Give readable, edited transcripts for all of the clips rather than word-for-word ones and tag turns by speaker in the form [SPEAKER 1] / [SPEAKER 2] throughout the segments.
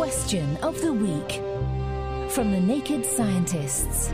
[SPEAKER 1] Question of the Week from the Naked Scientists.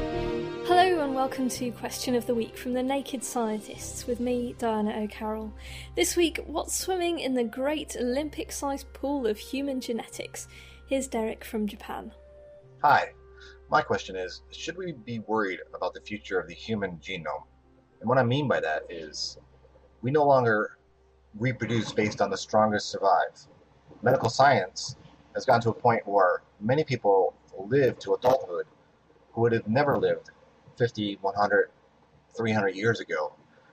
[SPEAKER 2] Hello and welcome to Question of the Week from the Naked Scientists with me, Diana O'Carroll. This week, what's swimming in the great Olympic-sized pool of human genetics? Here's Derek from Japan.
[SPEAKER 3] Hi, my question is, should we be worried about the future of the human genome? And what I mean by that is, we no longer reproduce based on the strongest survive. Medical science has gotten to a point where many people live to adulthood who would have never lived 50, 100, 300 years ago.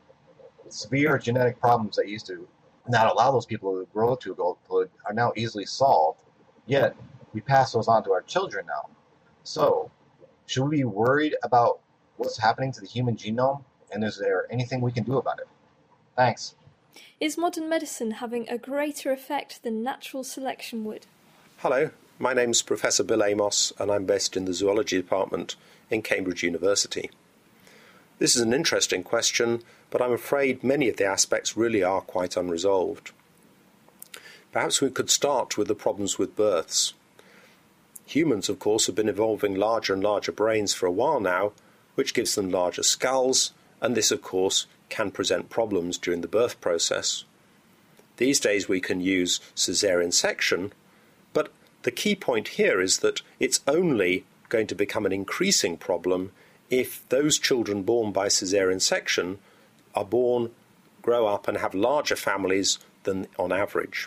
[SPEAKER 3] Severe genetic problems that used to not allow those people to grow to adulthood are now easily solved, yet we pass those on to our children now. So, should we be worried about what's happening to the human genome, and is there anything we can do about it? Thanks.
[SPEAKER 2] Is modern medicine having a greater effect than natural selection would?
[SPEAKER 4] Hello, my name's Professor Bill Amos, and I'm based in the Zoology Department in Cambridge University. This is an interesting question, but I'm afraid many of the aspects really are quite unresolved. Perhaps we could start with the problems with births. Humans, of course, have been evolving larger and larger brains for a while now, which gives them larger skulls, and this, of course, can present problems during the birth process. These days we can use caesarean section, but the key point here is that it's only going to become an increasing problem if those children born by caesarean section are born, grow up and have larger families than on average.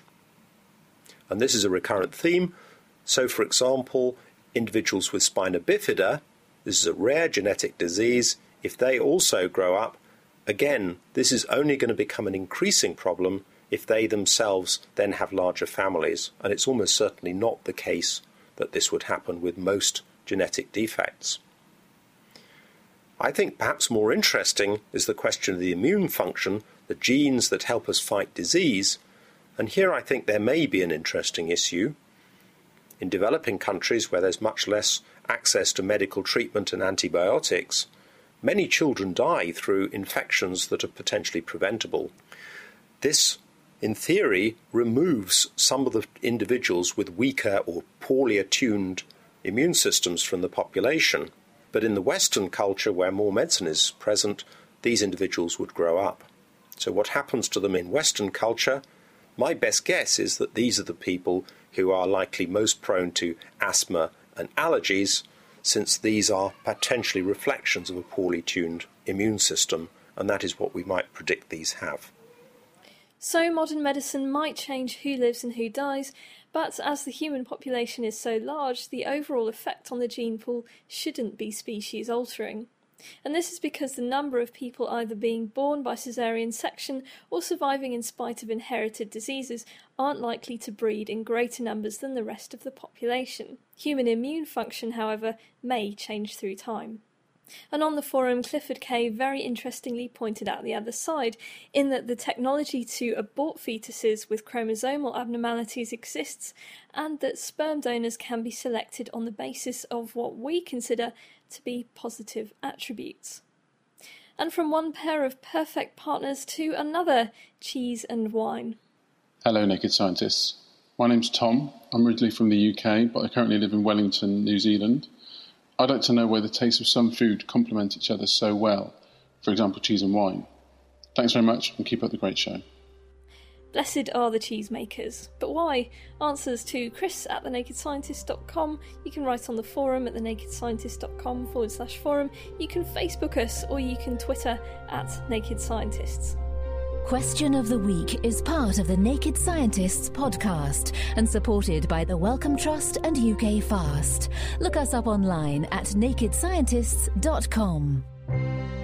[SPEAKER 4] And this is a recurrent theme. So, for example, individuals with spina bifida, this is a rare genetic disease, if they also grow up, again, this is only going to become an increasing problem if they themselves then have larger families, and it's almost certainly not the case that this would happen with most genetic defects. I think perhaps more interesting is the question of the immune function, the genes that help us fight disease, and here I think there may be an interesting issue. In developing countries where there's much less access to medical treatment and antibiotics, many children die through infections that are potentially preventable. This, in theory, removes some of the individuals with weaker or poorly attuned immune systems from the population. But in the Western culture, where more medicine is present, these individuals would grow up. So what happens to them in Western culture? My best guess is that these are the people who are likely most prone to asthma and allergies, since these are potentially reflections of a poorly tuned immune system, and that is what we might predict these have.
[SPEAKER 2] So modern medicine might change who lives and who dies, but as the human population is so large, the overall effect on the gene pool shouldn't be species altering. And this is because the number of people either being born by caesarean section or surviving in spite of inherited diseases aren't likely to breed in greater numbers than the rest of the population. Human immune function, however, may change through time. And on the forum, Clifford Kay very interestingly pointed out the other side, in that the technology to abort fetuses with chromosomal abnormalities exists, and that sperm donors can be selected on the basis of what we consider to be positive attributes. And from one pair of perfect partners to another, cheese and wine.
[SPEAKER 5] Hello, Naked Scientists. My name's Tom. I'm originally from the UK, but I currently live in Wellington, New Zealand. I'd like to know why the tastes of some food complement each other so well, for example, cheese and wine. Thanks very much, and keep up the great show.
[SPEAKER 2] Blessed are the cheesemakers. But why? Answers to Chris at thenakedscientist.com. You can write on the forum at thenakedscientist.com/forum. You can Facebook us, or you can Twitter at Naked Scientists.
[SPEAKER 1] Question of the Week is part of the Naked Scientists podcast and supported by the Wellcome Trust and UK Fast. Look us up online at nakedscientists.com.